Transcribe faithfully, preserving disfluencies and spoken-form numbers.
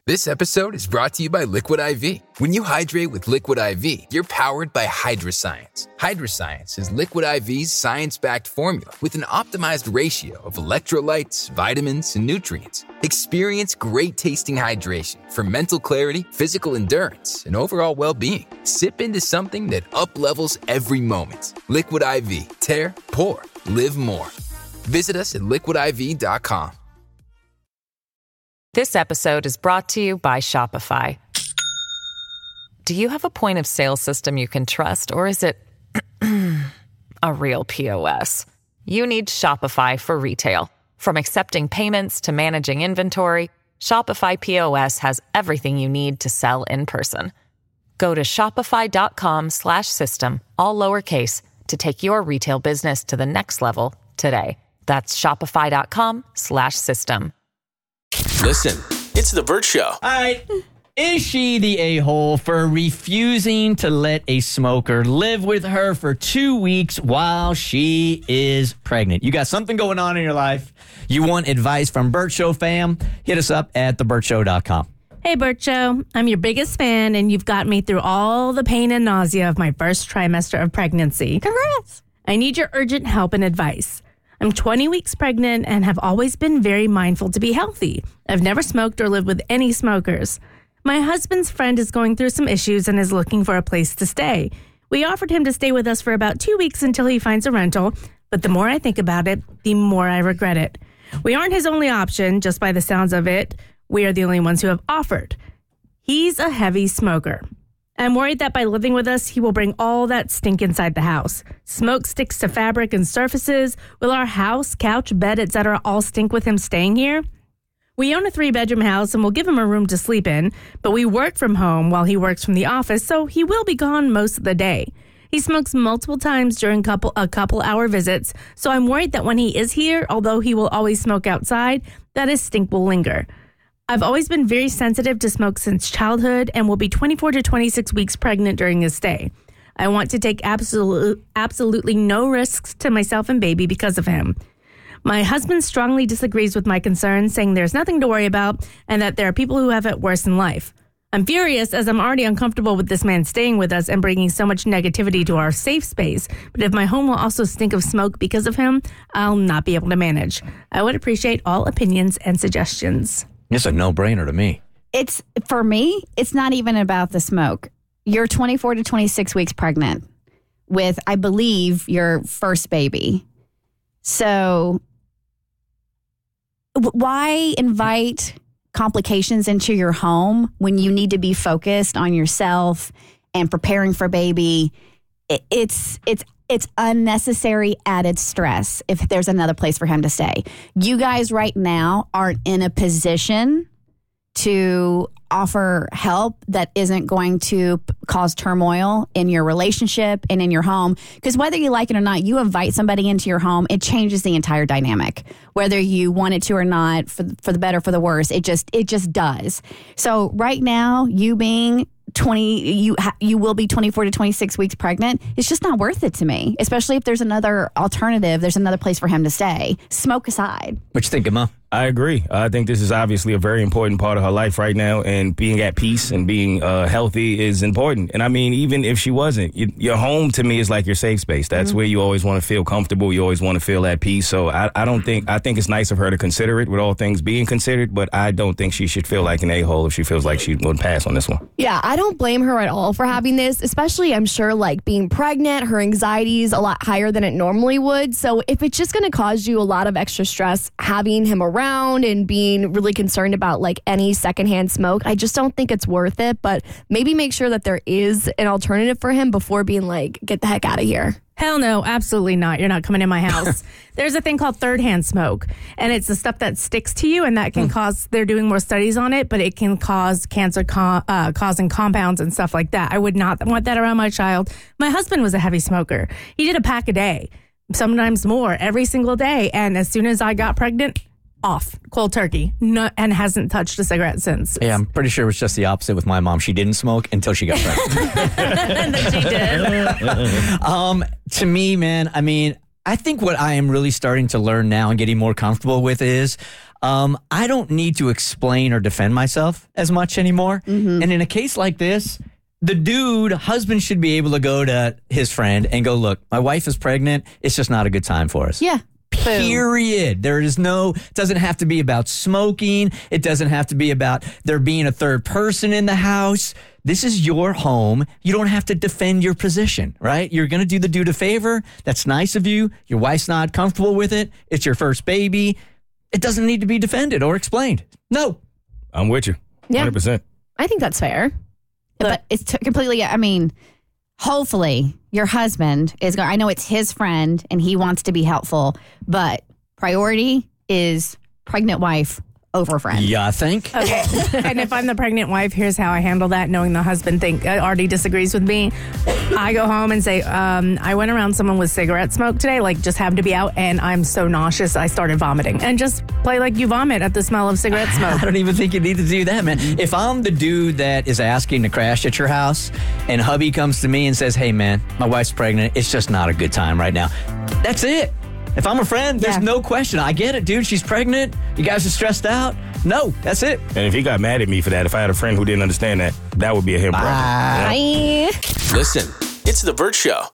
This episode is brought to you by Liquid I V. When you hydrate with Liquid I V, you're powered by Hydroscience. Hydroscience is Liquid I V's science-backed formula with an optimized ratio of electrolytes, vitamins, and nutrients. Experience great-tasting hydration for mental clarity, physical endurance, and overall well-being. Sip into something that up-levels every moment. Liquid I V. Tear, pour, live more. Visit us at liquid I V dot com. This episode is brought to you by Shopify. Do you have a point of sale system you can trust, or is it a real P O S? You need Shopify for retail. From accepting payments to managing inventory, Shopify P O S has everything you need to sell in person. Go to shopify.com slash system, all lowercase, to take your retail business to the next level today. That's shopify.com slash system. Listen, it's The Bert Show. All right. Is she the a-hole for refusing to let a smoker live with her for two weeks while she is pregnant? You got something going on in your life. You want advice from Bert Show fam? Hit us up at the bert show dot com. Hey, Bert Show. I'm your biggest fan, and you've got me through all the pain and nausea of my first trimester of pregnancy. Congrats. I need your urgent help and advice. I'm twenty weeks pregnant and have always been very mindful to be healthy. I've never smoked or lived with any smokers. My husband's friend is going through some issues and is looking for a place to stay. We offered him to stay with us for about two weeks until he finds a rental, but the more I think about it, the more I regret it. We aren't his only option, just by the sounds of it. We are the only ones who have offered. He's a heavy smoker. I'm worried that by living with us, he will bring all that stink inside the house. Smoke sticks to fabric and surfaces. Will our house, couch, bed, et cetera all stink with him staying here? We own a three-bedroom house and we'll give him a room to sleep in, but we work from home while he works from the office, so he will be gone most of the day. He smokes multiple times during couple a couple-hour visits, so I'm worried that when he is here, although he will always smoke outside, that his stink will linger. I've always been very sensitive to smoke since childhood and will be twenty-four to twenty-six weeks pregnant during his stay. I want to take absolute, absolutely no risks to myself and baby because of him. My husband strongly disagrees with my concerns, saying there's nothing to worry about and that there are people who have it worse in life. I'm furious as I'm already uncomfortable with this man staying with us and bringing so much negativity to our safe space. But if my home will also stink of smoke because of him, I'll not be able to manage. I would appreciate all opinions and suggestions. It's a no-brainer to me. It's, for me, it's not even about the smoke. You're twenty-four to twenty-six weeks pregnant with, I believe, your first baby. So w- why invite complications into your home when you need to be focused on yourself and preparing for baby? It, it's it's it's unnecessary added stress if there's another place for him to stay. You guys right now aren't in a position to offer help that isn't going to p- cause turmoil in your relationship and in your home. Because whether you like it or not, you invite somebody into your home, it changes the entire dynamic. Whether you want it to or not, for for the better, for the worse, it just it just does. So right now, you being twenty, you ha- you will be twenty-four to twenty-six weeks pregnant. It's just not worth it to me, especially if there's another alternative. There's another place for him to stay. Smoke aside. What you think, Emma? I agree. I think this is obviously a very important part of her life right now, and being at peace and being uh, healthy is important. And I mean, even if she wasn't, you, your home to me is like your safe space. That's mm-hmm. where you always want to feel comfortable. You always want to feel at peace. So I, I don't think, I think it's nice of her to consider it with all things being considered, but I don't think she should feel like an a-hole if she feels like she would pass on this one. Yeah, I don't blame her at all for having this, especially I'm sure like being pregnant, her anxiety is a lot higher than it normally would. So if it's just going to cause you a lot of extra stress having him around and being really concerned about like any secondhand smoke, I just don't think it's worth it. But maybe make sure that there is an alternative for him before being like, get the heck out of here. Hell no, absolutely not. You're not coming in my house. There's a thing called third-hand smoke, and it's the stuff that sticks to you, and that can mm. cause, they're doing more studies on it, but it can cause cancer co- uh, causing compounds and stuff like that. I would not want that around my child. My husband was a heavy smoker. He did a pack a day, sometimes more, every single day, and as soon as I got pregnant, off, cold turkey, no, and hasn't touched a cigarette since. Yeah, I'm pretty sure it was just the opposite with my mom. She didn't smoke until she got pregnant. And then she did. um, to me, man, I mean, I think what I am really starting to learn now and getting more comfortable with is Um, I don't need to explain or defend myself as much anymore. Mm-hmm. And in a case like this, the dude, husband should be able to go to his friend and go, look, my wife is pregnant. It's just not a good time for us. Yeah. Period. There is no, it doesn't have to be about smoking. It doesn't have to be about there being a third person in the house. This is your home. You don't have to defend your position, right? You're going to do the dude a favor. That's nice of you. Your wife's not comfortable with it. It's your first baby. It doesn't need to be defended or explained. No. I'm with you. Yeah. one hundred percent. I think that's fair. But it's t- completely, I mean, hopefully your husband is going, I know it's his friend and he wants to be helpful, but priority is pregnant wife over friend. Yeah, I think. Okay. And if I'm the pregnant wife, here's how I handle that, knowing the husband think uh, already disagrees with me. I go home and say, um, I went around someone with cigarette smoke today, like just happened to be out, and I'm so nauseous, I started vomiting. And just play like you vomit at the smell of cigarette smoke. I don't even think you need to do that, man. If I'm the dude that is asking to crash at your house and hubby comes to me and says, hey, man, my wife's pregnant, it's just not a good time right now. That's it. If I'm a friend, there's Yeah. no question. I get it, dude. She's pregnant. You guys are stressed out. No, that's it. And if he got mad at me for that, if I had a friend who didn't understand that, that would be a him problem. Bye. Listen, it's The Burt Show.